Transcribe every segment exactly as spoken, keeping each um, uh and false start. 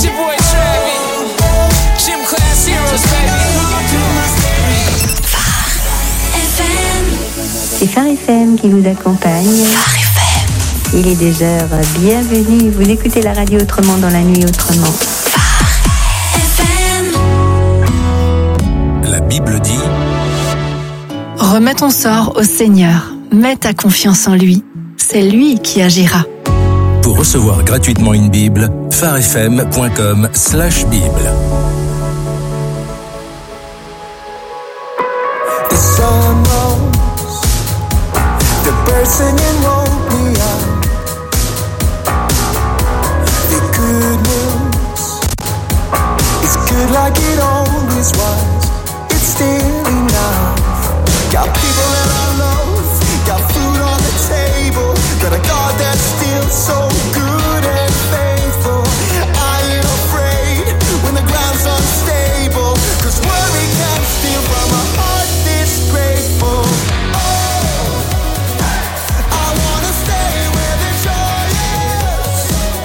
It's your boy Travis, Gym Class Heroes, baby. C'est Phare F M qui vous accompagne. Phare F M. Il est deux heures. Bienvenue. Vous écoutez la radio autrement dans la nuit autrement. Phare F M. La Bible dit: remets ton sort au Seigneur. Mets ta confiance en lui. C'est lui qui agira. Pour recevoir gratuitement une Bible, pharefm point com slash Bible. The sun rose, the birds singing woke me up. The good news is good like it always was. It's still enough. Got people that I love, got food on the table, got a God that's still so good and faithful. I ain't afraid when the ground's unstable, 'cause worry can't steal from a heart this grateful. Oh, I wanna stay where the joy is.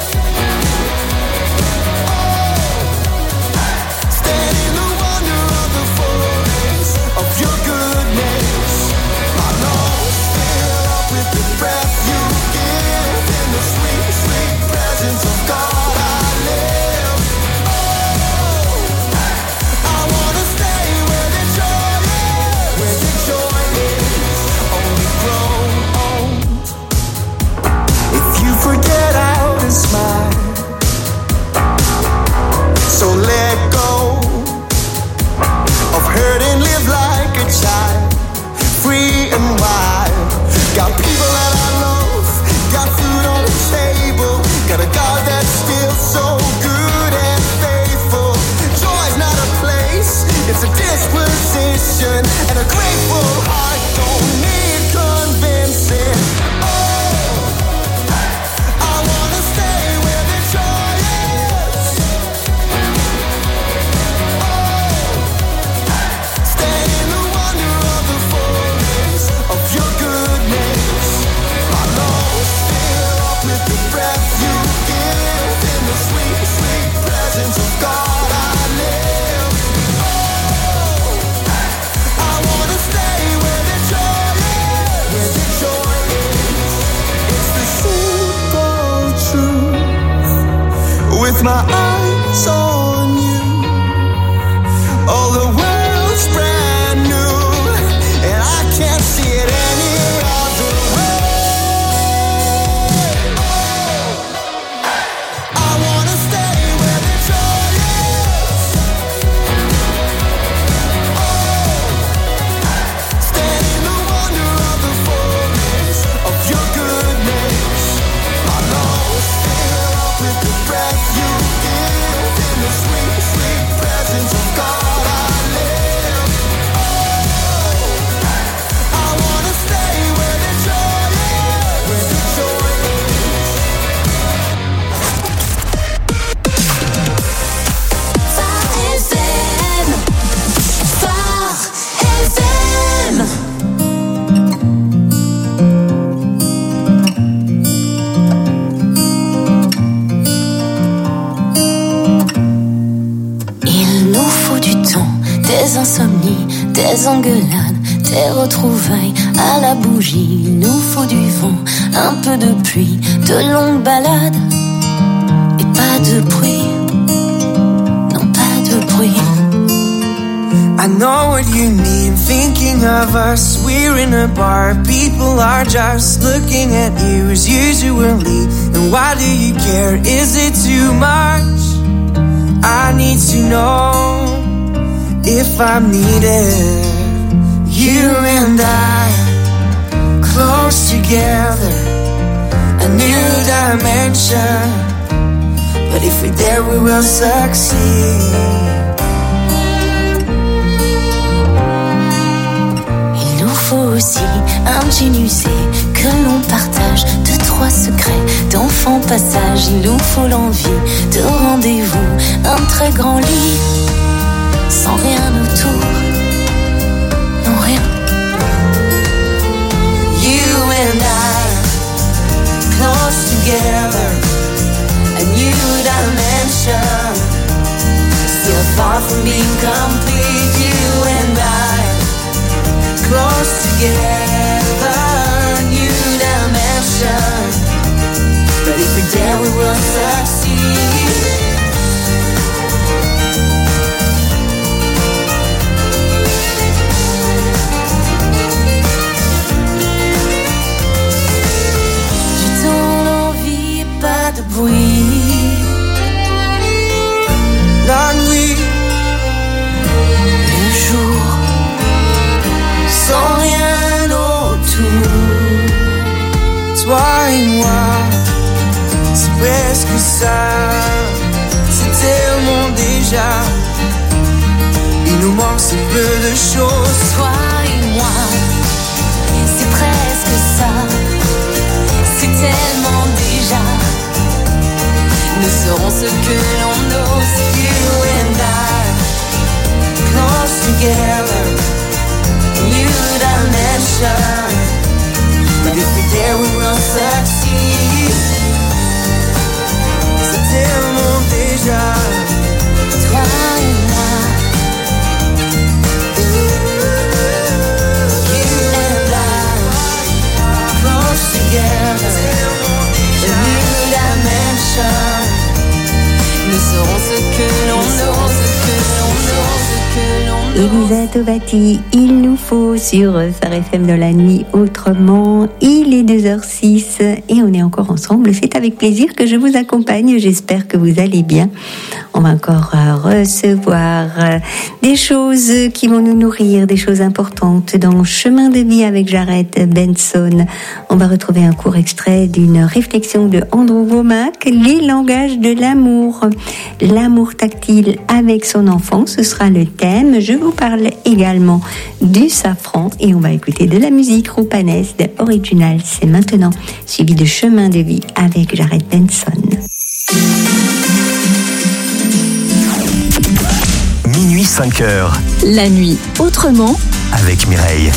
Oh, stand in the wonder of the fullness of your goodness. My lungs fill up with the breath you give. In the sweet, sweet presence of God I live. Oh, I wanna stay where the joy is, where the joy is only grown. If you forget how to smile, so let go of hurt and live like a child, free and wild. Got people that I love, got food on the table, got a God that's still so good and faithful. Joy's not a place, it's a disposition, and a grateful heart don't need convincing. Oh, I wanna stay where the joy is. Oh, stand in the wonder of the fullness of your goodness. My lungs fill up with the breath you give. In the sweet, sweet presence of God I live. Oh, I wanna stay where the joy is, where the joy is. It's the simple truth. With my eyes on you, all the world's brand new, and I can't see it any other way. Oh, I wanna stay where the joy is. Oh, stand in the wonder of the fullness of your goodness. My lungs fill up with the breath you give. In the sweet, sweet presence of God I live. Oh, I wanna stay where the joy is, where the joy is. Phare F M. Phare F M. Il nous faut du temps, des insomnies, des engueulades, des retrouvailles à la bougie. Il nous faut du vent, un peu de pluie, de longues balades et pas de bruit. Non, pas de bruit. I know what you mean, thinking of us. We're in a bar, people are just looking at you as usually. And why do you care? Is it too much? I need to know if I'm needed. You and I, close together, a new dimension. But if we're there, we will succeed. Il nous faut aussi un gin usé que l'on partage, deux, trois secrets d'enfant passage. Il nous faut l'envie de rendez-vous, un très grand lit, sans rien autour, non rien. You and I, close together, a new dimension. from being complete. You and I, close together, new dimension. But if we dare, we will succeed. J'ai tant d'envie et pas de bruit. La nuit, Le jour, sans rien autour. toi et moi, c'est presque ça. C'est tellement déjà. Il nous manque si peu de choses. Toi et moi, c'est presque ça. C'est tellement déjà. Nous serons ce que l'on ose. You and I, close together, new dimension. But if we dare, we will succeed. C'est tellement déjà. Toi et moi, you and I, close together, a new dimension. Nous serons ce que l'on ose, ce que l'on ose, ce que l'on ose. Elisa Tovati, il nous faut sur Phare F M de la nuit autrement. Il est deux heures six et on est encore ensemble. C'est avec plaisir que je vous accompagne. J'espère que vous allez bien. On va encore recevoir des choses qui vont nous nourrir, des choses importantes dans Chemin de vie avec Jared Benson. On va retrouver un court extrait d'une réflexion de Andrew Womack, les langages de l'amour. L'amour tactile avec son enfant, ce sera le thème. Je vous parle également du safran et on va écouter de la musique roupanesse de Original. C'est maintenant, suivi de Chemin de vie avec Jared Benson. Minuit cinq heures. La nuit autrement. Avec Mireille.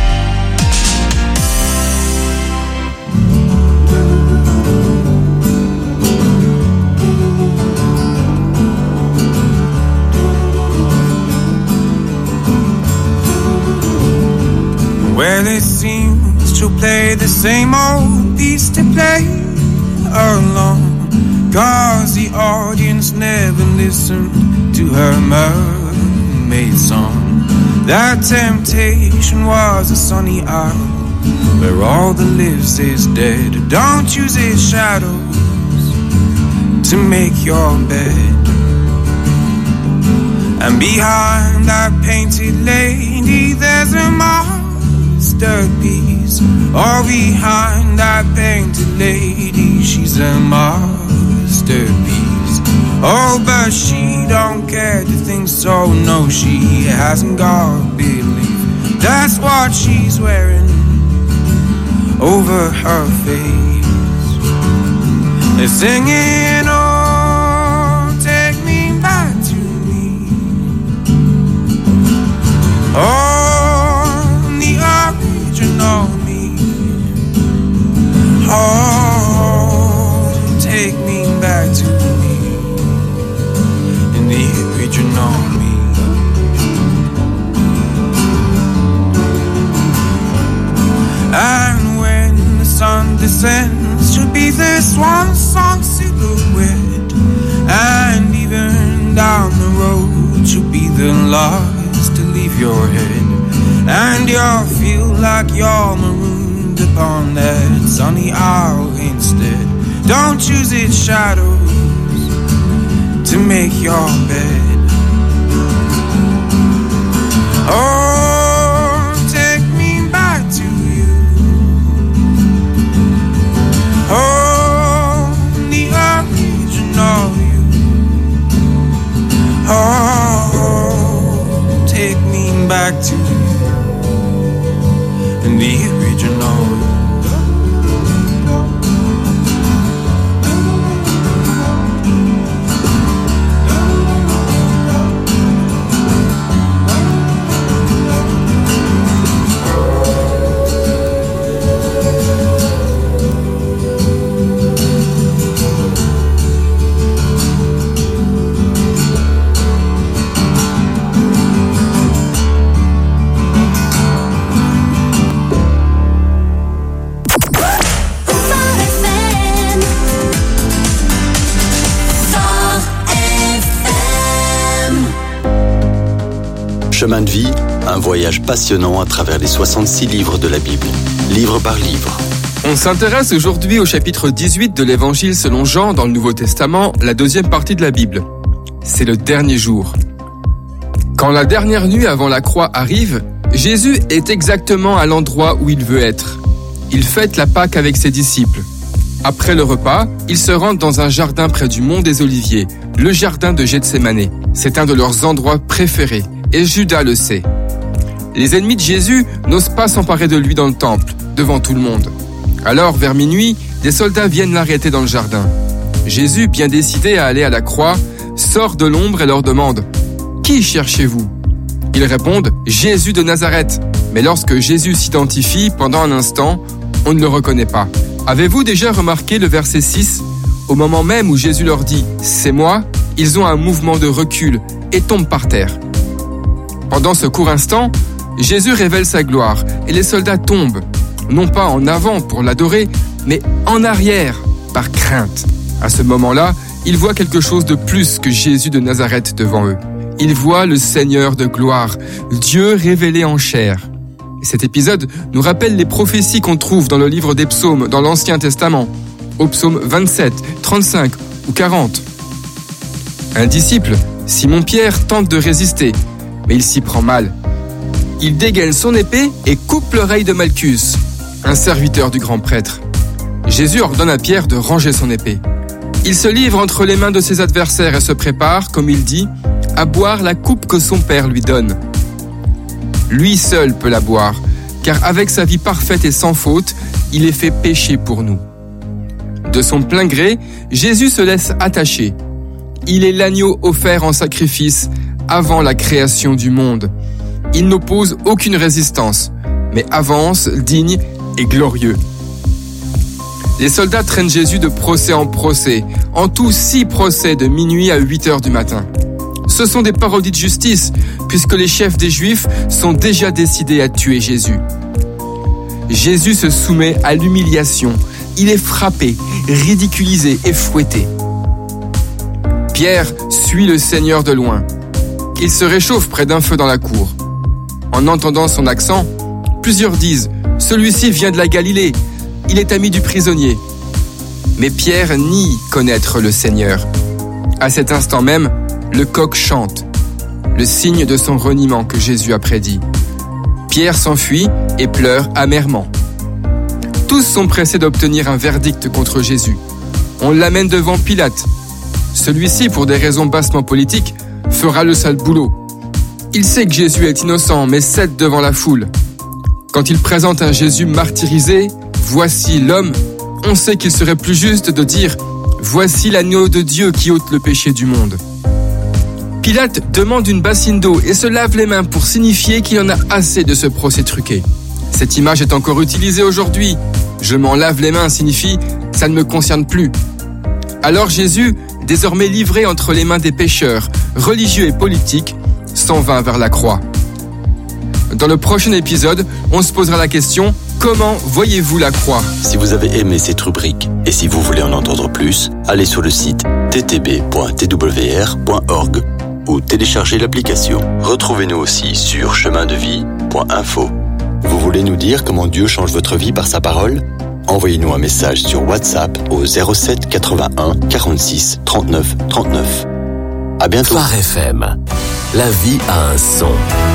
Well, it seems she'll play the same old piece to play along, 'cause the audience never listened to her mermaid song. That temptation was a sunny isle where all that lives is dead. Don't use its shadows to make your bed. And behind that painted lady there's a masterpiece. All behind that painted lady, she's a masterpiece. Oh, but she don't care to think so. No, she hasn't got belief. That's what she's wearing over her face. They're singing, oh, take me back to me. Oh, the original me. Oh, take me back to me. In the original me. And when the sun descends, she'll be the swan song silhouette. And even down the road, she'll be the last to leave your head. And you'll feel like you're marooned upon that sunny isle instead. Don't use its shadows to make your bed. Oh, take me back to you. Oh, the original you. Oh, take me back to you. And the original you. Chemin de vie, un voyage passionnant à travers les soixante-six livres de la Bible, livre par livre. On s'intéresse aujourd'hui au chapitre dix-huit de l'Évangile selon Jean dans le Nouveau Testament, la deuxième partie de la Bible. C'est le dernier jour. Quand la dernière nuit avant la croix arrive, Jésus est exactement à l'endroit où il veut être. Il fête la Pâque avec ses disciples. Après le repas, ils se rendent dans un jardin près du mont des Oliviers, le jardin de Gethsémanée. C'est un de leurs endroits préférés, et Judas le sait. Les ennemis de Jésus n'osent pas s'emparer de lui dans le temple, devant tout le monde. Alors, vers minuit, des soldats viennent l'arrêter dans le jardin. Jésus, bien décidé à aller à la croix, sort de l'ombre et leur demande « Qui cherchez-vous » Ils répondent « Jésus de Nazareth ». Mais lorsque Jésus s'identifie, pendant un instant, on ne le reconnaît pas. Avez-vous déjà remarqué le verset six ? Au moment même où Jésus leur dit « C'est moi », ils ont un mouvement de recul et tombent par terre. Pendant ce court instant, Jésus révèle sa gloire et les soldats tombent, non pas en avant pour l'adorer, mais en arrière, par crainte. À ce moment-là, ils voient quelque chose de plus que Jésus de Nazareth devant eux. Ils voient le Seigneur de gloire, Dieu révélé en chair. Et cet épisode nous rappelle les prophéties qu'on trouve dans le livre des psaumes dans l'Ancien Testament, au psaume vingt-sept, trente-cinq ou quarante. Un disciple, Simon-Pierre, tente de résister, mais il s'y prend mal. Il dégaine son épée et coupe l'oreille de Malchus, un serviteur du grand prêtre. Jésus ordonne à Pierre de ranger son épée. Il se livre entre les mains de ses adversaires et se prépare, comme il dit, à boire la coupe que son Père lui donne. Lui seul peut la boire, car avec sa vie parfaite et sans faute, il est fait péché pour nous. De son plein gré, Jésus se laisse attacher. Il est l'agneau offert en sacrifice avant la création du monde. Il n'oppose aucune résistance, mais avance digne et glorieux. Les soldats traînent Jésus de procès en procès, en tout six procès de minuit à huit heures du matin. Ce sont des parodies de justice, puisque les chefs des Juifs sont déjà décidés à tuer Jésus. Jésus se soumet à l'humiliation. Il est frappé, ridiculisé et fouetté. Pierre suit le Seigneur de loin. Il se réchauffe près d'un feu dans la cour. En entendant son accent, plusieurs disent « Celui-ci vient de la Galilée, il est ami du prisonnier. » Mais Pierre nie connaître le Seigneur. À cet instant même, le coq chante, le signe de son reniement que Jésus a prédit. Pierre s'enfuit et pleure amèrement. Tous sont pressés d'obtenir un verdict contre Jésus. On l'amène devant Pilate. Celui-ci, pour des raisons bassement politiques, fera le sale boulot. Il sait que Jésus est innocent, mais cède devant la foule. Quand il présente un Jésus martyrisé, « Voici l'homme », on sait qu'il serait plus juste de dire « Voici l'agneau de Dieu qui ôte le péché du monde ». Pilate demande une bassine d'eau et se lave les mains pour signifier qu'il en a assez de ce procès truqué. Cette image est encore utilisée aujourd'hui. « Je m'en lave les mains » signifie « ça ne me concerne plus ». Alors Jésus, désormais livré entre les mains des pécheurs, religieux et politiques, s'en va vers la croix. Dans le prochain épisode, on se posera la question « Comment voyez-vous la croix ?» Si vous avez aimé cette rubrique et si vous voulez en entendre plus, allez sur le site t t b point t w r point org ou téléchargez l'application. Retrouvez-nous aussi sur chemin de vie point info. Vous voulez nous dire comment Dieu change votre vie par sa parole ? Envoyez-nous un message sur WhatsApp au zéro sept quatre-vingt-un quarante-six trente-neuf trente-neuf. À bientôt. Phare F M. La vie a un son.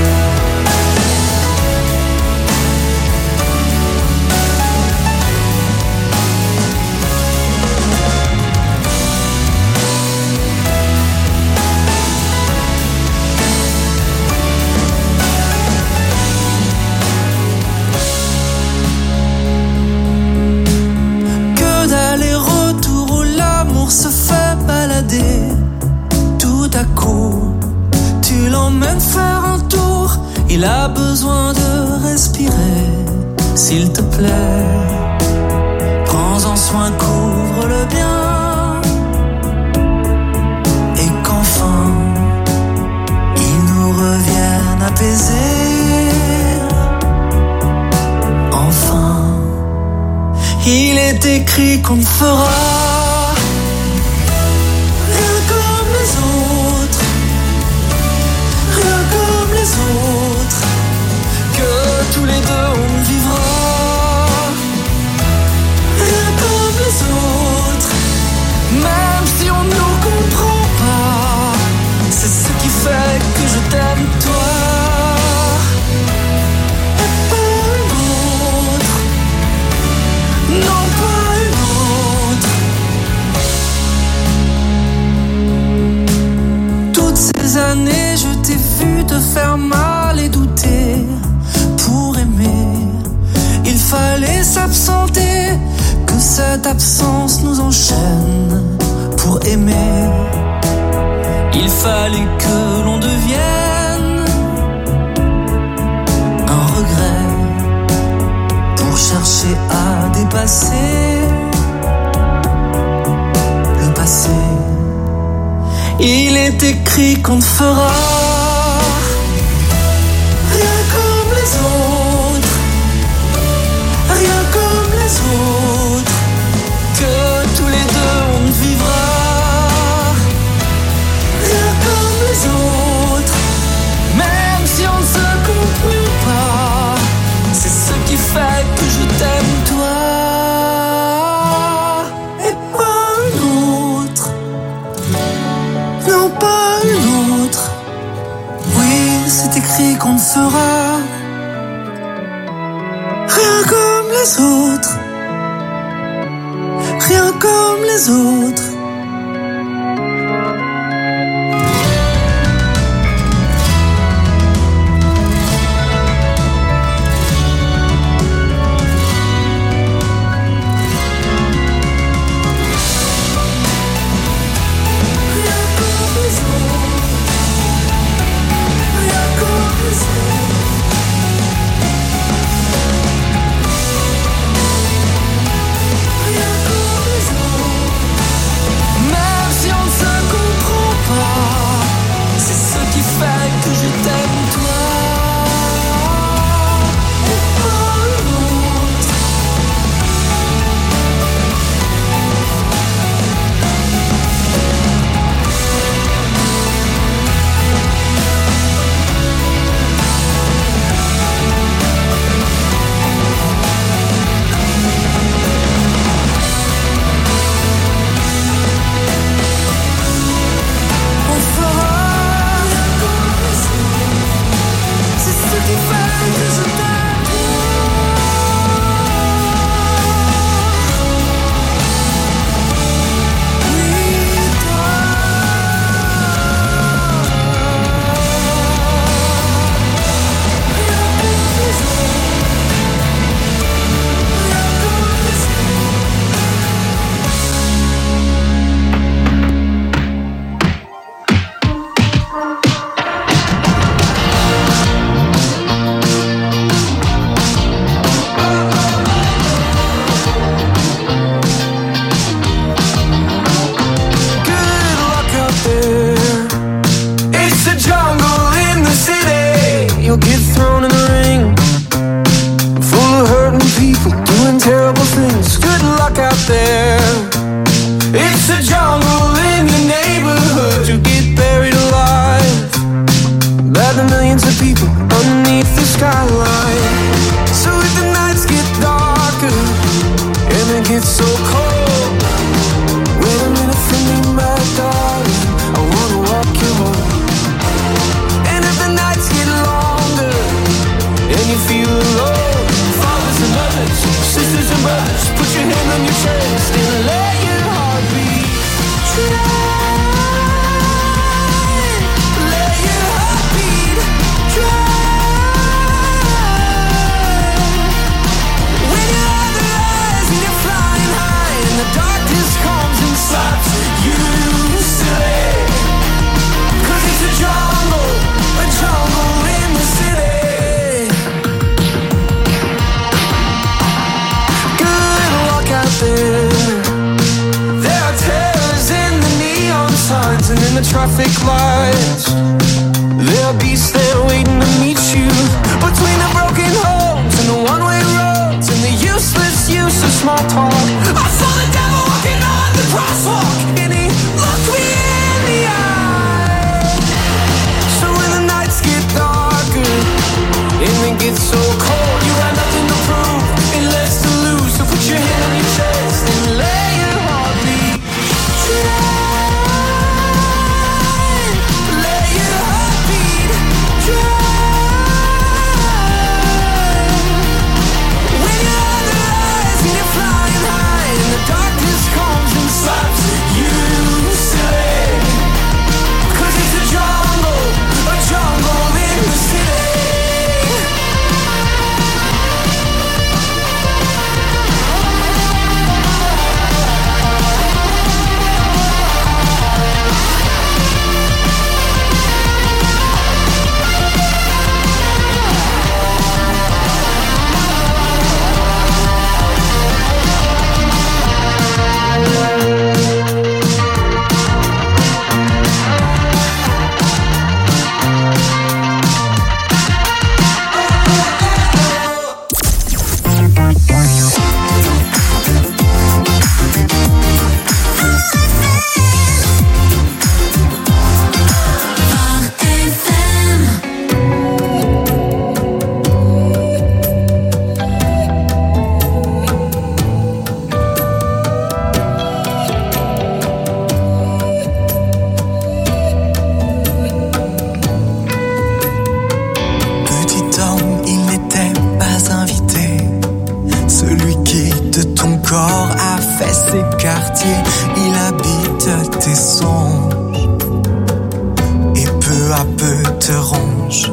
Se fait balader tout à coup. Tu l'emmènes faire un tour. Il a besoin de respirer. S'il te plaît, prends-en soin, couvre-le bien. Et qu'enfin il nous revienne apaisé. Enfin, il est écrit qu'on fera rien comme les autres, rien comme les autres. faire mal et douter. Pour aimer, il fallait s'absenter, que cette absence nous enchaîne. Pour aimer, il fallait que l'on devienne un regret pour chercher à dépasser le passé. Il est écrit qu'on ne fera rien comme les autres, rien comme les autres, que tous les deux on ne vivra rien comme les autres, même si on ne se comprend pas. C'est ce qui fait que je t'aime toi et pas un autre. Non, pas un autre. Oui, c'est écrit qu'on ne fera rien comme les autres, rien comme les autres. Darkness comes and slaps you. étrange.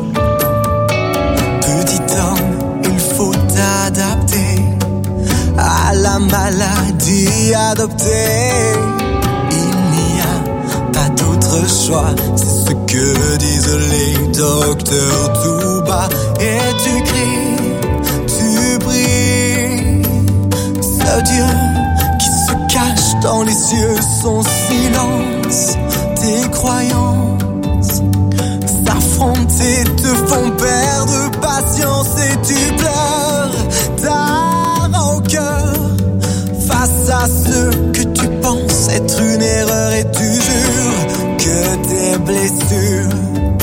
Petit homme, il faut t'adapter à la maladie adoptée. Il n'y a pas d'autre choix, c'est ce que disent les docteurs tout bas. Et tu cries, tu pries, ce Dieu qui se cache dans les cieux, son silence, tes croyances s'affronter te font perdre patience et tu pleures ta rancœur face à ce que tu penses être une erreur et tu jures que tes blessures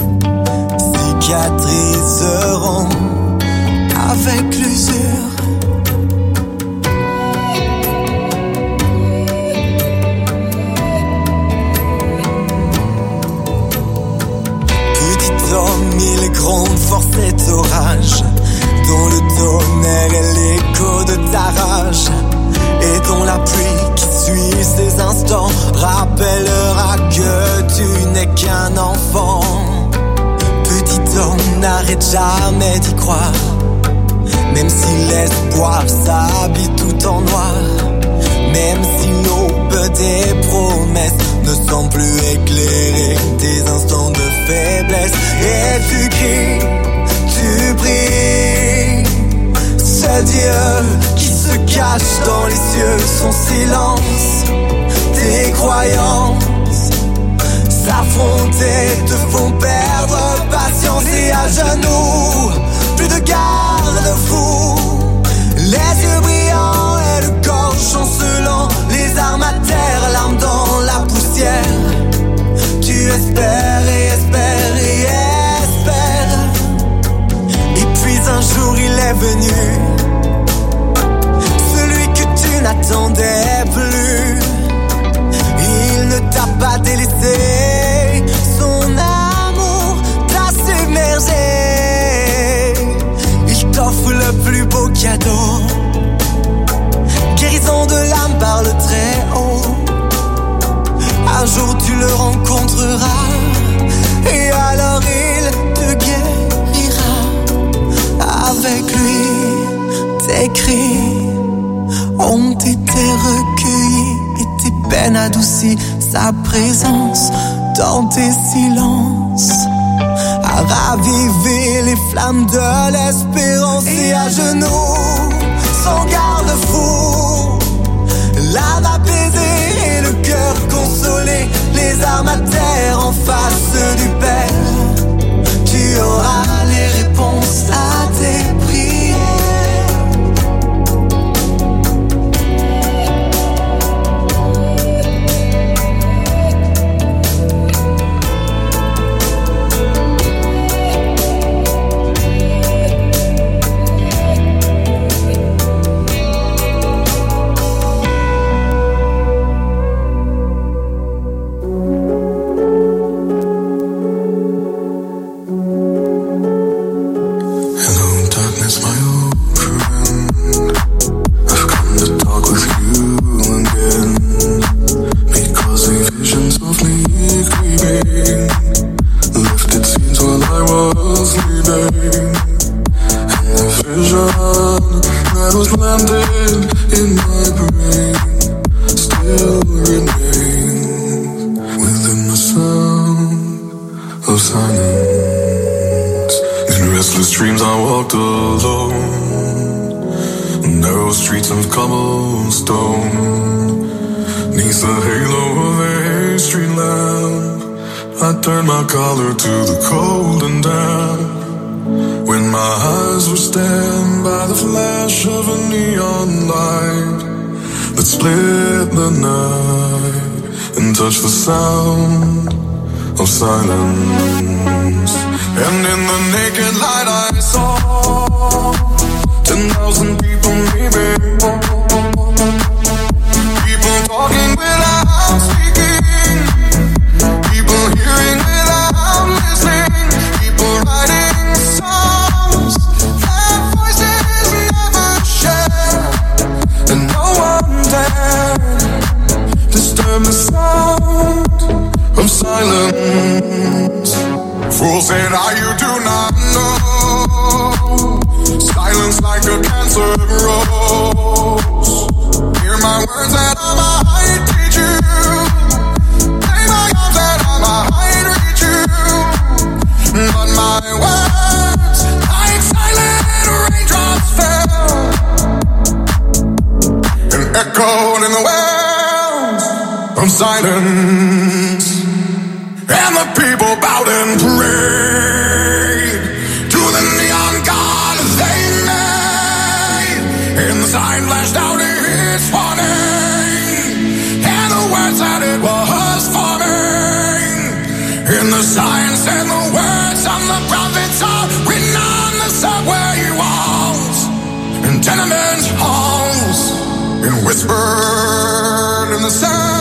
cicatriseront avec l'usure. Mille grandes forces et orages, dont le tonnerre est l'écho de ta rage, et dont la pluie qui suit ces instants rappellera que tu n'es qu'un enfant. Petit homme, n'arrête jamais d'y croire, même si l'espoir s'habille tout en noir, même si l'aube des promesses ne semble plus éclairer tes instants de faiblesse. Et tu cries, tu pries, ce Dieu qui se cache dans les cieux, son silence, tes croyances s'affronter te font perdre patience. Et à genoux, plus de garde-fous, les yeux brillants et le corps chancelant, les armes à terre, l'arme dans la poussière. Tu espères et espères et espères. Et puis un jour il est venu, celui que tu n'attendais plus. Il ne t'a pas délaissé, son amour t'a submergé. Il t'offre le plus beau cadeau, guérison de l'âme par le très haut. Un jour tu le rencontreras, et alors il te guérira. Avec lui, tes cris ont été recueillis et tes peines adoucies. Sa présence dans tes silences a ravivé les flammes de l'espérance. Et à genoux, son garde-fou, l'âme apaisée et le cœur consolé, les armes à terre en face du Père. Tu auras les réponses à tes prières. Collar to the cold and damp, when my eyes were stabbed by the flash of a neon light that split the night and touched the sound of silence. And in the naked light I saw ten thousand people, maybe people talking without speaking, people hearing without listening, people writing songs that voices never share, and no one dared disturb the sound of silence. Fool said, "Are you do not?" I might teach you. Take my arms and I might reach you. But my words, like silent raindrops fell and echoed in the wells of silence. And the people bowed and prayed to the neon god they made. And the sign flashed out its warning, and the words that it was forming. And the sign said the words of the prophets are written on the subway walls and tenement halls, and whispered in the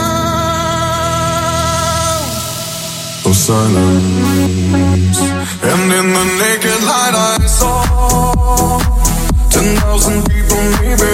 sound of silence. And in the naked light I saw ten thousand people maybe,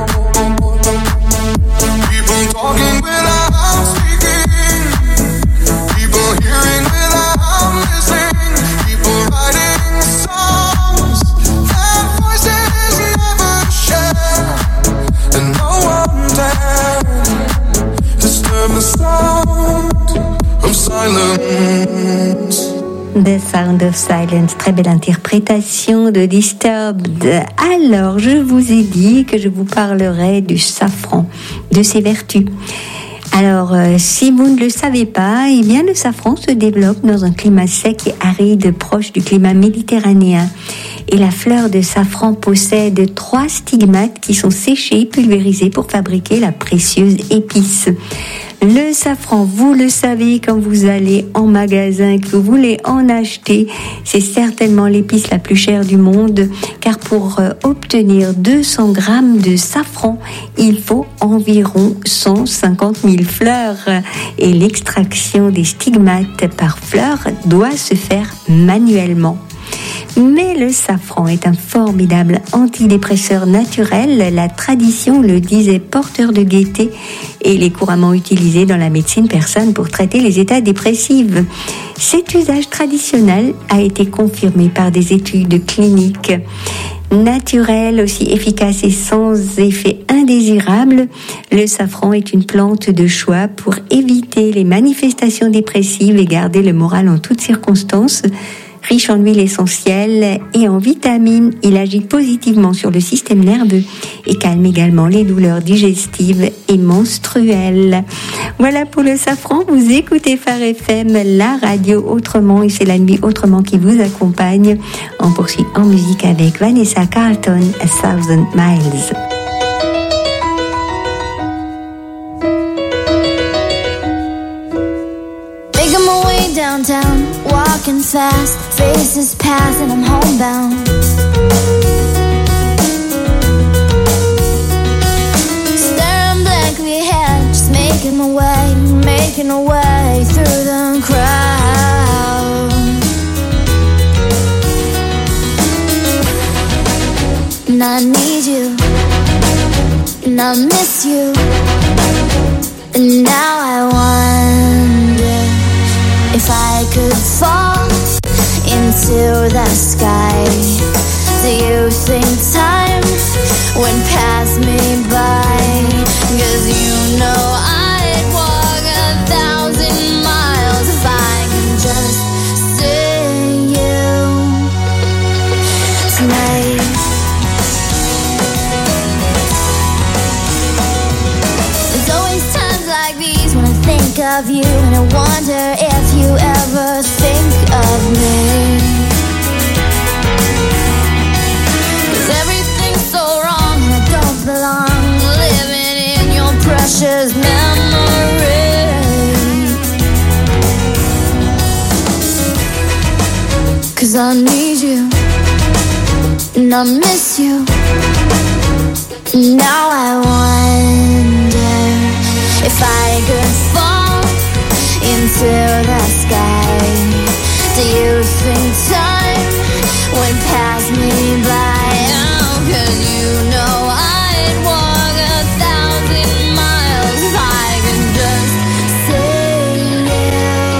people talking without speaking, people hearing without listening, people writing songs that voices never share, and no one dared disturb the sound of silence. The Sound of Silence, très belle interprétation de Disturbed. Alors, je vous ai dit que je vous parlerai du safran, de ses vertus. Alors, euh, si vous ne le savez pas, eh bien, le safran se développe dans un climat sec et aride proche du climat méditerranéen. Et la fleur de safran possède trois stigmates qui sont séchés et pulvérisés pour fabriquer la précieuse épice. Le safran, vous le savez, quand vous allez en magasin, que vous voulez en acheter, c'est certainement l'épice la plus chère du monde, car pour euh, obtenir deux cents grammes de safran, il faut environ cent cinquante mille fleurs. Et l'extraction des stigmates par fleur doit se faire manuellement. Mais le safran est un formidable antidépresseur naturel. La tradition le disait porteur de gaieté et il est couramment utilisé dans la médecine persane pour traiter les états dépressifs. Cet usage traditionnel a été confirmé par des études cliniques. Naturel, aussi efficace et sans effet indésirable, le safran est une plante de choix pour éviter les manifestations dépressives et garder le moral en toutes circonstances. Riche en huile essentielle et en vitamines, il agit positivement sur le système nerveux et calme également les douleurs digestives et menstruelles. Voilà pour le safran, vous écoutez Phare F M, la radio autrement, et c'est la nuit autrement qui vous accompagne. On poursuit en musique avec Vanessa Carlton, A Thousand Miles. Downtown, walking fast, faces pass and I'm homebound. Staring blankly ahead, just making my way, making my way through the crowd. And I need you, and I miss you, and now I wonder if I could fall into the sky. Do you think time would pass me by? 'Cause you know I'd walk a thousand miles if I could just see you tonight. There's always times like these when I think of you, and I wonder if you ever think of me. 'Cause everything's so wrong and I don't belong, living in your precious memory. 'Cause I need you and I miss you. Now I wonder if I could fall into the sky. Do you think time would pass me by? Oh, 'cause you know I'd walk a thousand miles if I could just see you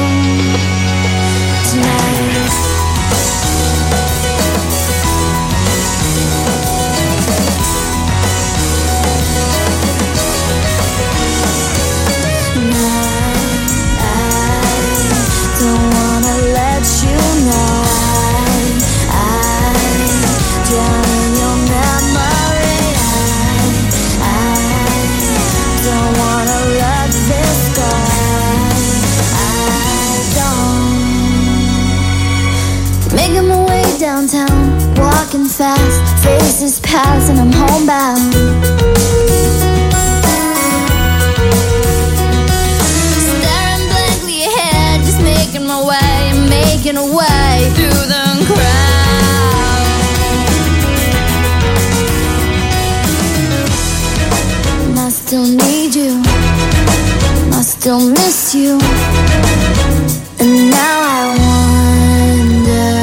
tonight. downtown, walking fast, faces pass and I'm homebound. Staring blankly ahead, just making my way, making a way through the crowd. And I still need you, and I still miss you, and now I wonder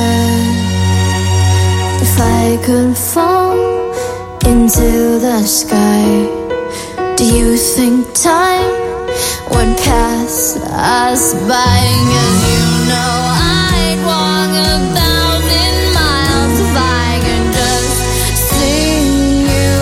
if I could fall into the sky. Do you think time would pass us by? 'Cause you know I'd walk a thousand miles if I could just see you.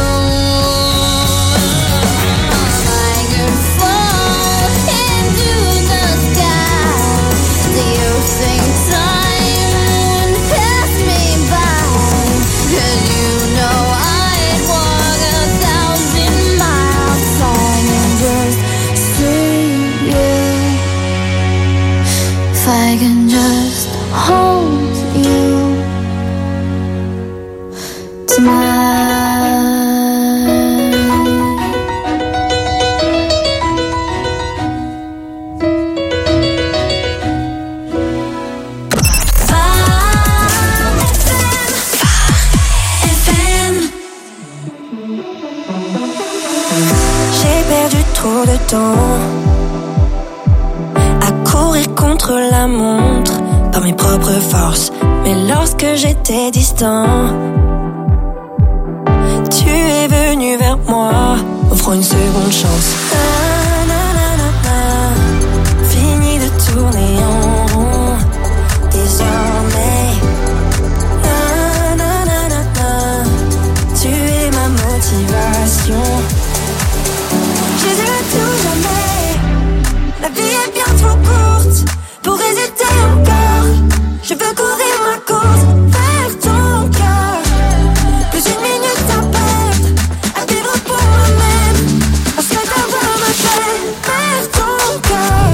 If I could fall into the sky, do you think time would pass me by? 'Cause you know I'd walk a thousand miles if I could just see you. If I can just hold you J'ai perdu trop de temps à courir contre la montre par mes propres forces. Mais lorsque j'étais distant, tu es venu vers moi, offrant une seconde chance. Na, na, na, na, na. Fini de tourner en rond, désormais. Na, na, na, na, na. Tu es ma motivation. Jésus à tout jamais. La vie est bien trop courte pour hésiter encore. Je veux courir ma course vers ton cœur. Plus une minute à perdre, à vivre pour moi-même. Parce que d'avoir ma peine vers ton cœur.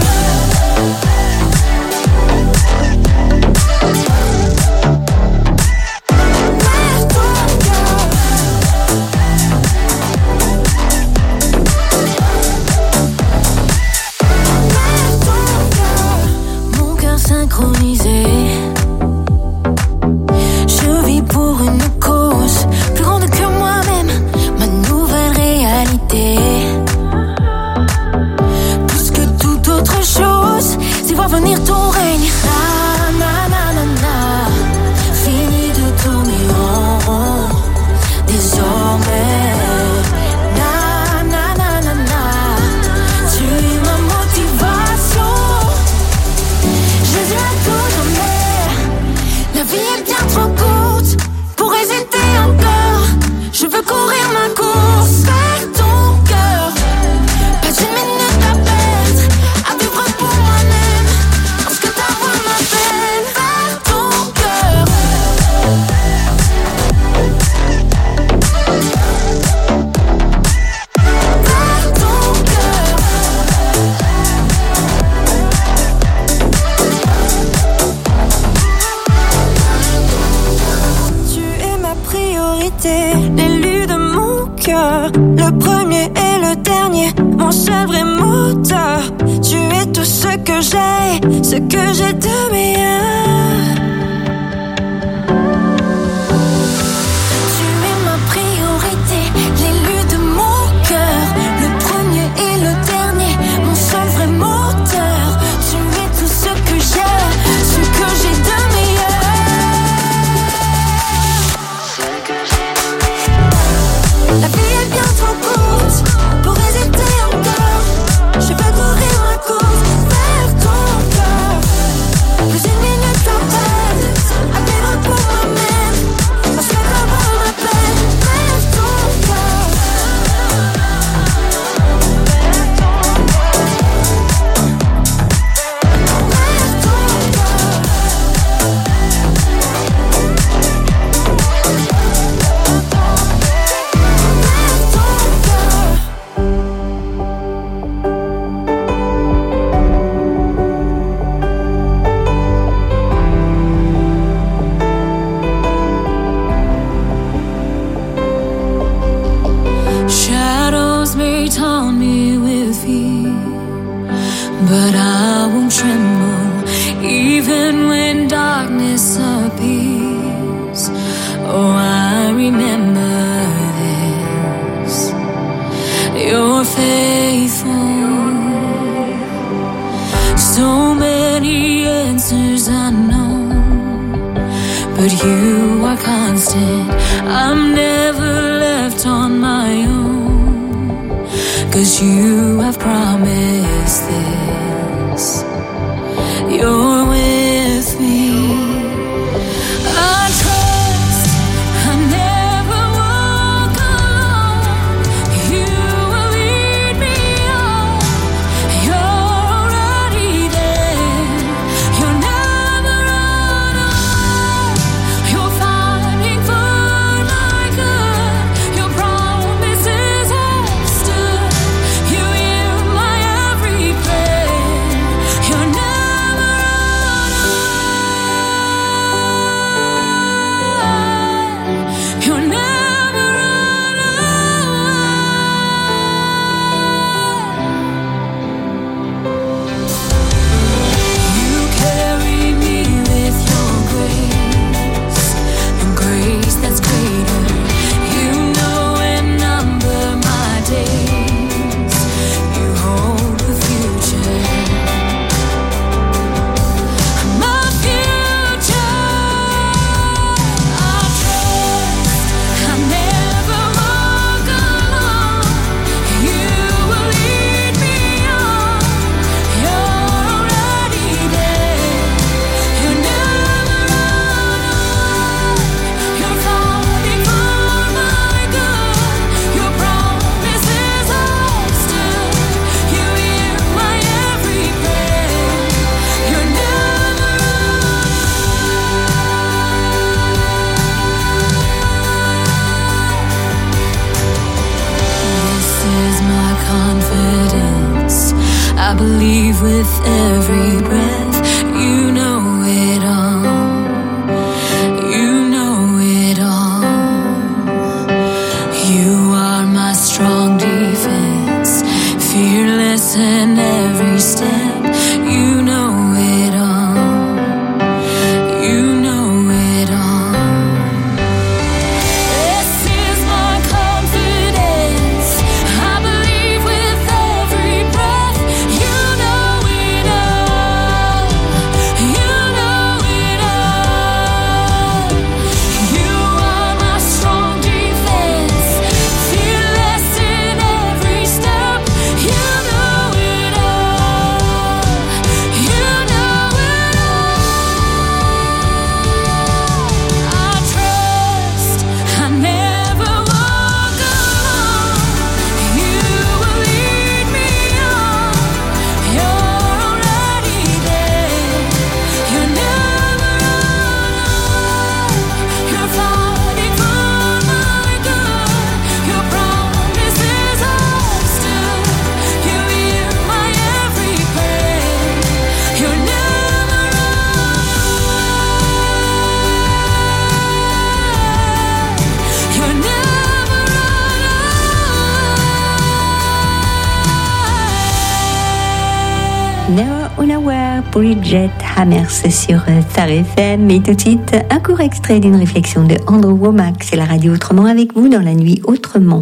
Vers ton cœur. Mon cœur synchronisé, je vis pour une cause plus grande que moi-même, ma nouvelle réalité. Plus que toute autre chose, c'est voir venir ton règne. Na, na, na, na, na. Fini de tourner en rond, désormais. Na, na, na, na, na. Tu es ma motivation. Jésus à tout jamais. La vie est bien trop courte pour hésiter encore. Je veux courir ma course vers ton cœur. Pas une minute à perdre, à vivre pour moi-même. Parce que d'avoir ma peine vers ton cœur. Vers ton cœur. Tu es ma priorité, l'élu de mon cœur, le premier et le dernier, mon seul vrai moteur. Tu es tout ce que j'ai, ce que j'ai de meilleur. Tu es ma priorité, l'élu de mon cœur, le premier et le dernier, mon seul vrai moteur. Tu es tout ce que j'ai, ce que j'ai de meilleur. La vie est bien trop courte pour hésiter encore. Je veux courir ma course vers ton cœur. Plus une Oh, I remember this. You're faithful. So many answers I know, but you are constant. I'm never left on my own, 'cause you have promised this. You're with me. I trust I never walk alone. You will lead me on. You're already there. You'll never run away. You're fighting for my good. Your promises have stood. You hear my every prayer. You'll never run away. You'll never run away. You carry me with your grace, and grace that's greater. You know and number my days. You hold the future. My future. I trust I never walk alone. You will lead me on. You're already there. You never run away. You're fighting for my good. Your promises have stood. You hear my every prayer. You're never run This is my confidence. I believe with every breath. You know it all. You know it all. You are my strong defense, fearless in every step. You know it all. You know it all. This is my confidence. I believe with every breath. You know it all. You know it all. You are my strong defense, fearless in every step. You know it all. You know it all. I trust I never walk alone. You will lead me on. You're already there. You never run away. You're fighting for my good. Your promises have stood. You hear my every prayer. You'll never run away. You'll never run away. Now on our Bridget Hammers sur Phare F M. Et tout de suite, un court extrait d'une réflexion de Andrew Womack. C'est la radio Autrement avec vous dans la nuit autrement.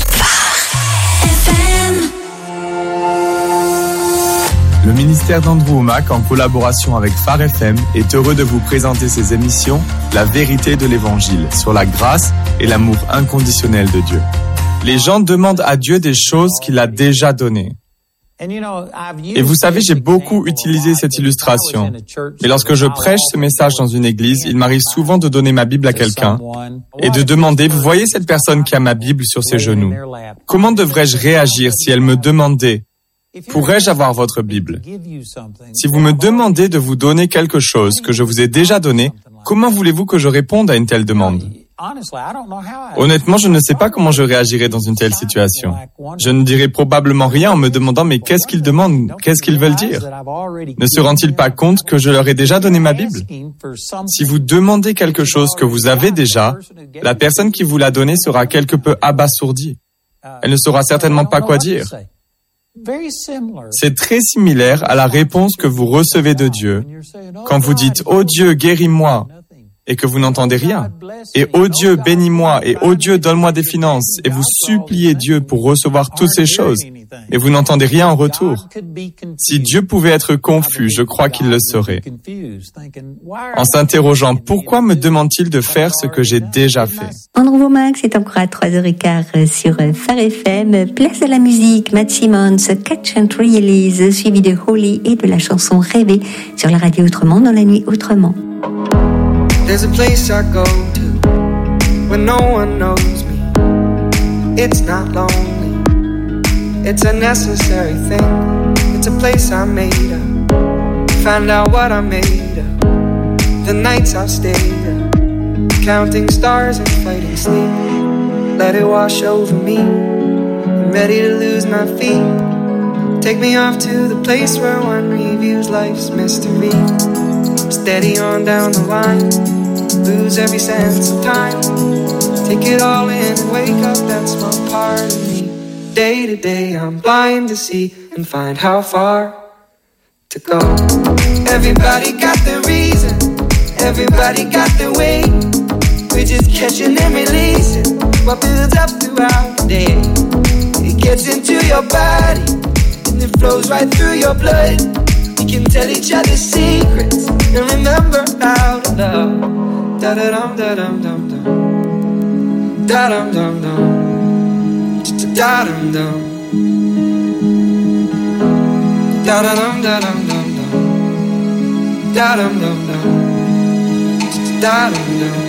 Le ministère d'Andrew Womack, en collaboration avec Phare F M, est heureux de vous présenter ses émissions La vérité de l'Évangile sur la grâce et l'amour inconditionnel de Dieu. Les gens demandent à Dieu des choses qu'il a déjà données. Et vous savez, j'ai beaucoup utilisé cette illustration. Mais lorsque je prêche ce message dans une église, il m'arrive souvent de donner ma Bible à quelqu'un et de demander, vous voyez cette personne qui a ma Bible sur ses genoux. Comment devrais-je réagir si elle me demandait, pourrais-je avoir votre Bible? Si vous me demandez de vous donner quelque chose que je vous ai déjà donné, comment voulez-vous que je réponde à une telle demande? Honnêtement, je ne sais pas comment je réagirais dans une telle situation. Je ne dirais probablement rien en me demandant mais qu'est-ce qu'ils demandent, qu'est-ce qu'ils veulent dire? Ne se rendent-ils pas compte que je leur ai déjà donné ma Bible? Si vous demandez quelque chose que vous avez déjà, la personne qui vous l'a donné sera quelque peu abasourdie. Elle ne saura certainement pas quoi dire. C'est très similaire à la réponse que vous recevez de Dieu quand vous dites « Oh Dieu, guéris-moi ». et que vous n'entendez rien. Et ô Dieu, bénis-moi, et ô Dieu, donne-moi des finances, et vous suppliez Dieu pour recevoir toutes ces choses, et vous n'entendez rien en retour. Si Dieu pouvait être confus, je crois qu'il le serait. En s'interrogeant, pourquoi me demande-t-il de faire ce que j'ai déjà fait? Andrew Womack, c'est encore à trois heures quinze sur Phare F M. Place à la musique, Matt Simmons, Catch and Release, suivi de Holly et de la chanson Rêver sur la radio Autrement dans la nuit Autrement. There's a place I go to when no one knows me. It's not lonely, it's a necessary thing. It's a place I made up, find out what I made of. The nights I've stayed up, counting stars and fighting sleep. Let it wash over me, I'm ready to lose my feet. Take me off to the place where one reviews life's mystery. Steady on down the line, lose every sense of time. Take it all in and wake up that small part of me. Day to day I'm blind to see and find how far to go. Everybody got their reason, everybody got their way. We're just catching and releasing what builds up throughout the day. It gets into your body and it flows right through your blood. We can tell each other secrets and remember how to love. Da da dum da dum dum dum. Da dum dum dum. Da dum dum. Da da dum da dum dum dum. Da dum dum dum. Da dum dum.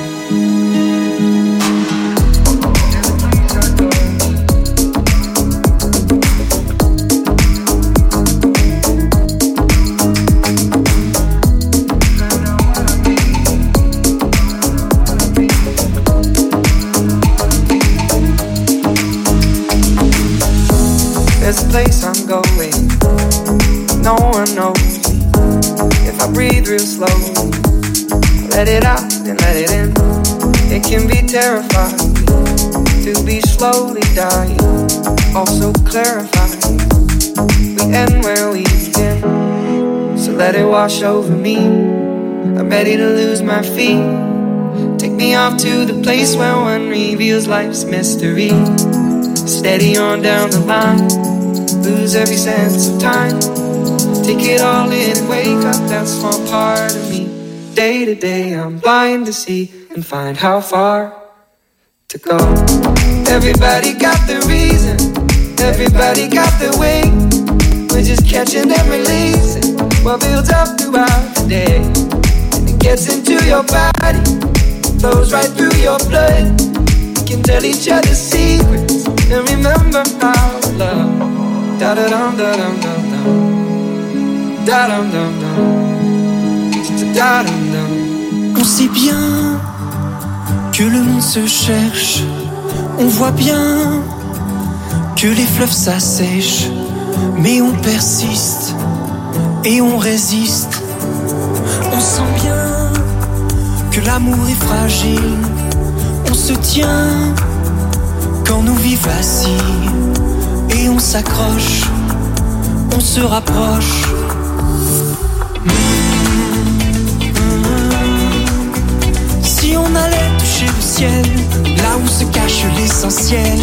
There's a place I'm going, no one knows me. If I breathe real slowly, let it out and let it in. It can be terrifying to be slowly dying, also clarifying. We end where we begin, so let it wash over me. I'm ready to lose my feet. Take me off to the place where one reveals life's mystery. Steady on down the line, lose every sense of time. Take it all in and wake up that small part of me. Day to day I'm blind to see and find how far to go. Everybody got their reason, everybody got their way. We're just catching and releasing what builds up throughout the day. And it gets into your body, flows right through your blood. We can tell each other secrets and remember how to love. Da da dum da dum dum dum. Da dum dum dum. Da dum dum. On sait bien que le monde se cherche. On voit bien que les fleuves s'assèchent. Mais on persiste et on résiste. On sent bien que l'amour est fragile. On se tient quand nos vies vacillent. Et on s'accroche, on se rapproche. Mmh, mmh. Si on allait toucher le ciel, là où se cache l'essentiel.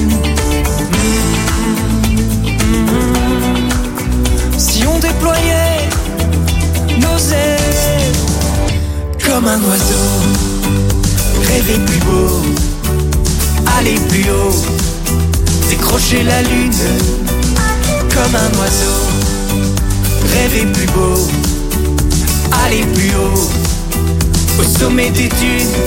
Mmh, mmh. Si on déployait nos ailes comme un oiseau, rêver plus beau, aller plus haut. Décrocher la lune comme un oiseau, rêver plus beau, aller plus haut, au sommet des dunes.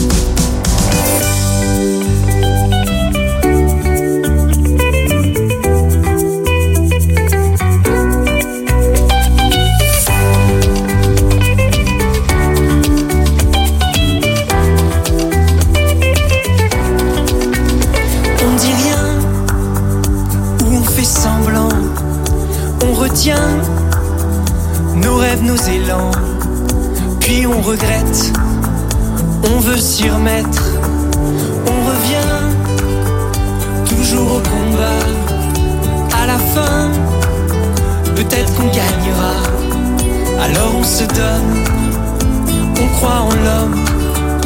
Nos rêves, nos élans, puis on regrette, on veut s'y remettre, on revient toujours au combat. À la fin, peut-être qu'on gagnera, alors on se donne, on croit en l'homme,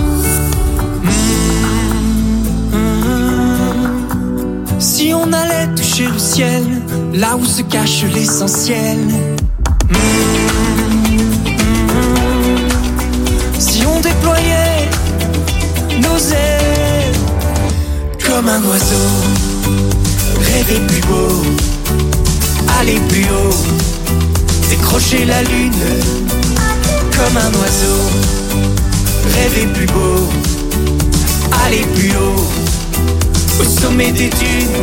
toucher le ciel, là où se cache l'essentiel. Mmh, mmh, si on déployait nos ailes comme un oiseau, rêver plus beau, aller plus haut, décrocher la lune comme un oiseau, rêver plus beau, aller plus haut, au sommet des dunes.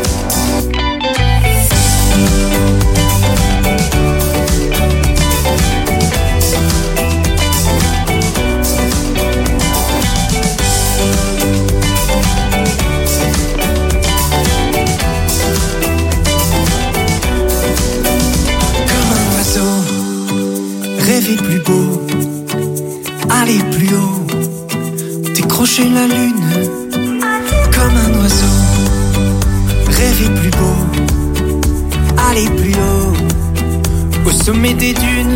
Comme un oiseau, rêver plus beau, aller plus haut, décrocher la lune. Comme un oiseau, rêver plus beau, aller plus haut, au sommet des dunes.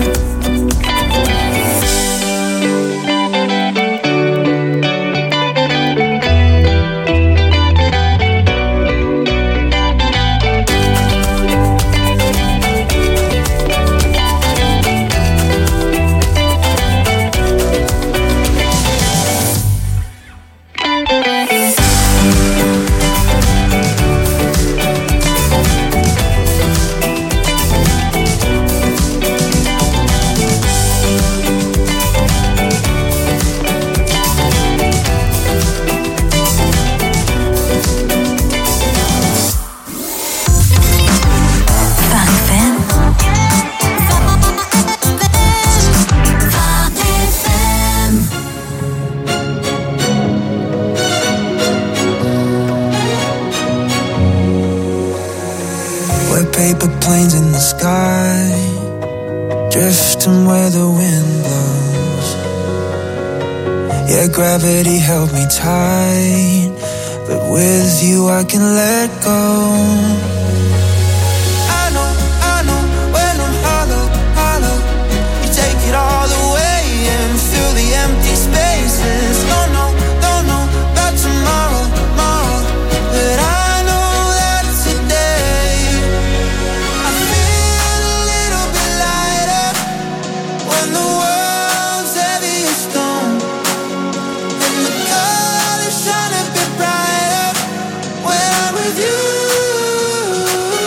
Paper planes in the sky, drifting where the wind blows. Yeah, gravity held me tight, but with you I can let go. I know, I know, when I'm hollow, hollow, you take it all away and fill the empty spaces. Don't know, don't know about tomorrow, tomorrow, but I You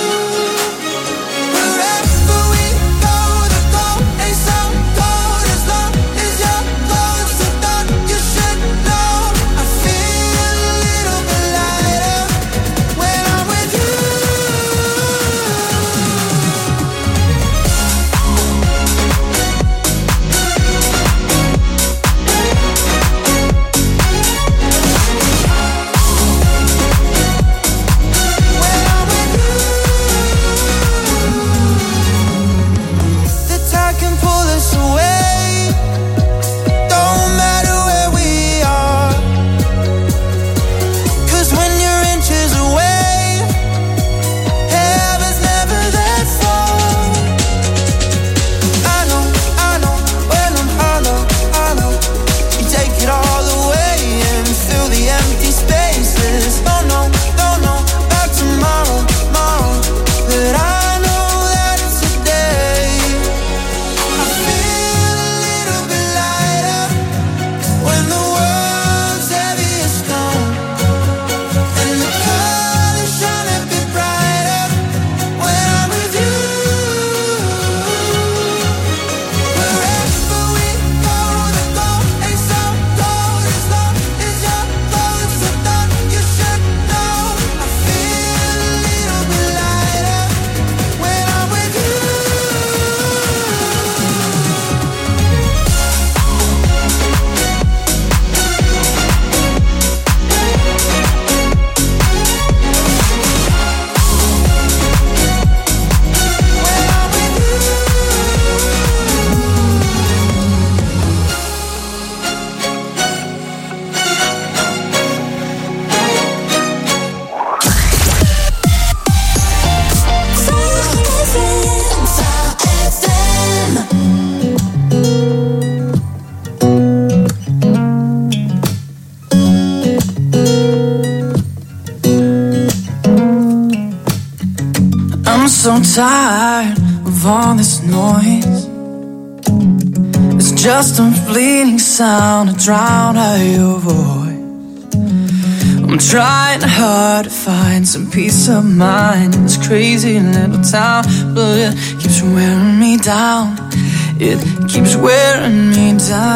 so tired of all this noise. It's just a fleeting sound to drown out your voice. I'm trying hard to find some peace of mind in this crazy little town, but it keeps wearing me down. It keeps wearing me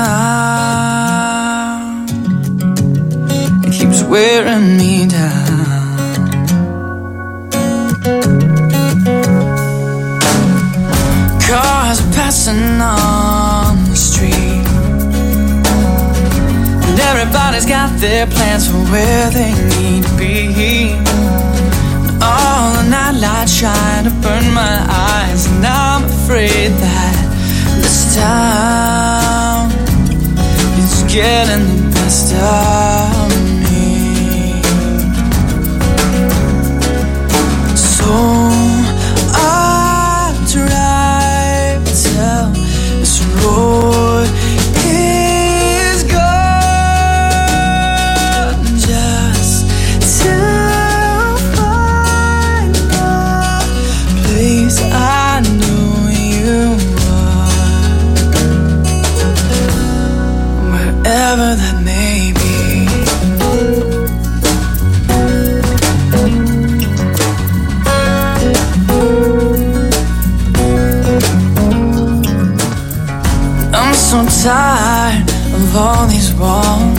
down. It keeps wearing me down. Cars are passing on the street, and everybody's got their plans for where they need to be. All the night lights shine to burn my eyes, and I'm afraid that this town is getting the best of me. So I drive till this road is gone, just to find the place I knew you were, wherever that may be. I'm so tired of all these walls,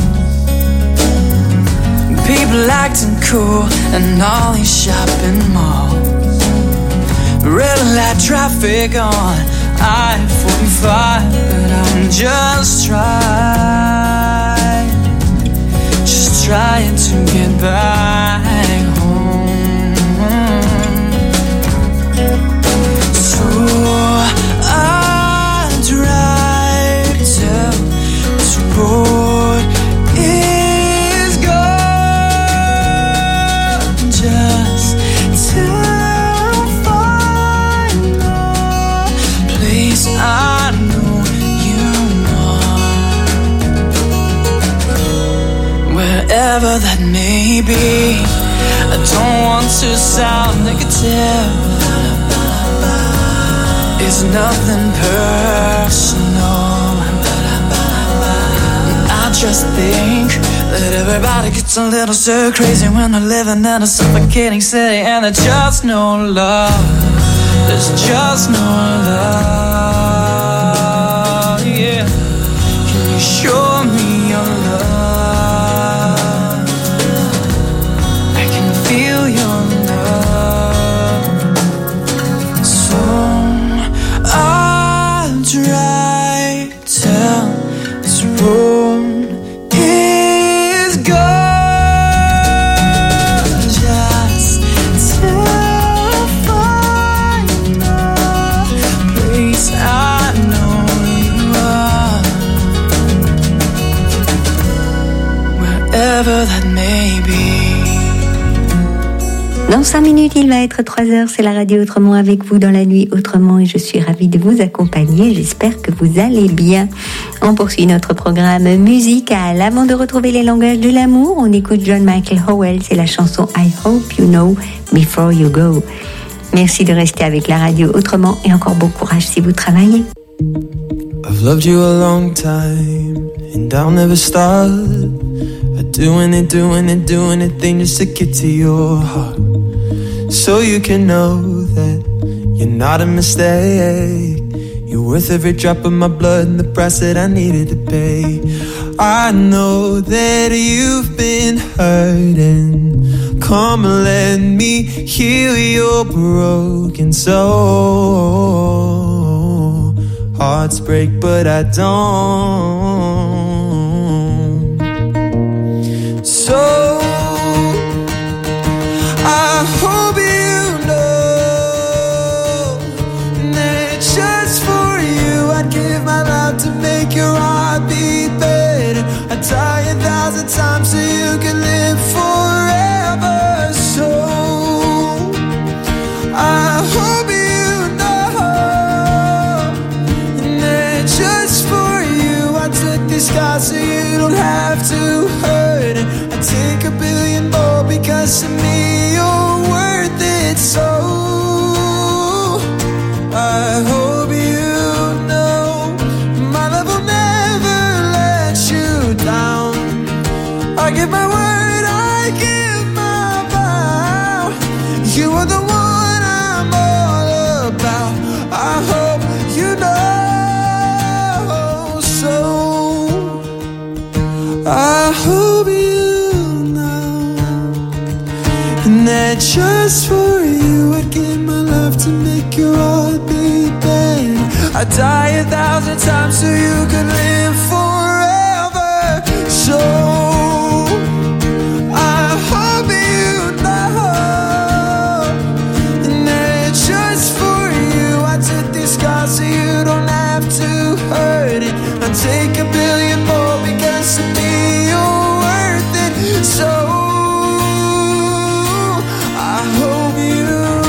people acting cool and all these shopping malls, red light traffic on I forty-five, but I'm just trying, just trying to get back home. So I drive till this road is gone, just to find the place I know you are, wherever that may be. I don't want to sound negative, it's nothing personal. I just think that everybody gets a little so crazy when they're living in a suffocating city, and there's just no love. There's just no love. Yeah, can you show me your love? I can feel your love. So I'll try till this road is gone, just to find the place I know you are, wherever that may be. Dans cinq minutes, il va être trois heures, c'est la radio Autrement avec vous dans la nuit Autrement et je suis ravie de vous accompagner, j'espère que vous allez bien. On poursuit notre programme musical. Avant de retrouver les langages de l'amour, on écoute John Michael Howell, c'est la chanson I Hope You Know Before You Go. Merci de rester avec la radio Autrement et encore bon courage si vous travaillez. I've loved you a long time and I'll never stop doing it, doing it, doing it thing just to get to your heart, so you can know that you're not a mistake. You're worth every drop of my blood and the price that I needed to pay. I know that you've been hurting. Come and let me heal your broken soul. Hearts break, but I don't. So I hope you know that just for you I'd give my life to make your heart beat better. I'd die a thousand times so you can live forever. So I hope you know that just for you I took this sky so you don't have to hurt it. Take a billion more because to me you're worth it. So give my word, I give my vow. You are the one I'm all about. I hope you know. So I hope you know. And that just for you I'd give my love to make your heart beat bang. I'd die a thousand times so you could live forever. So I hope you know. And that just for you I took this scar so you don't have to hurt it. I'd take a billion more because to me you're worth it. So I hope you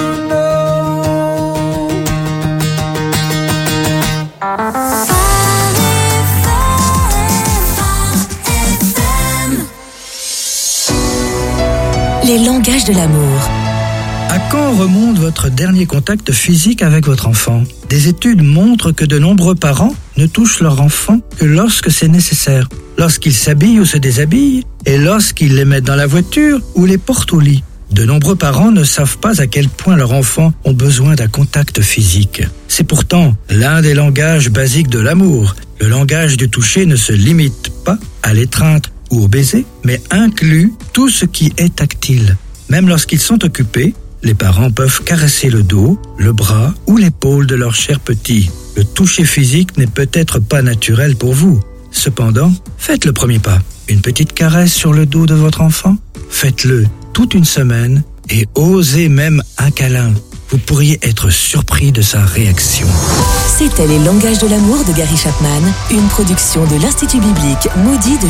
Les langages de l'amour. À quand remonte votre dernier contact physique avec votre enfant ? Des études montrent que de nombreux parents ne touchent leur enfant que lorsque c'est nécessaire, lorsqu'ils s'habillent ou se déshabillent, et lorsqu'ils les mettent dans la voiture ou les portent au lit. De nombreux parents ne savent pas à quel point leurs enfants ont besoin d'un contact physique. C'est pourtant l'un des langages basiques de l'amour. Le langage du toucher ne se limite pas à l'étreinte ou au baiser, mais inclut tout ce qui est tactile. Même lorsqu'ils sont occupés, les parents peuvent caresser le dos, le bras ou l'épaule de leur cher petit. Le toucher physique n'est peut-être pas naturel pour vous. Cependant, faites le premier pas. Une petite caresse sur le dos de votre enfant, faites-le toute une semaine et osez même un câlin. Vous pourriez être surpris de sa réaction. C'était Les langages de l'amour de Gary Chapman, une production de l'Institut biblique Moody de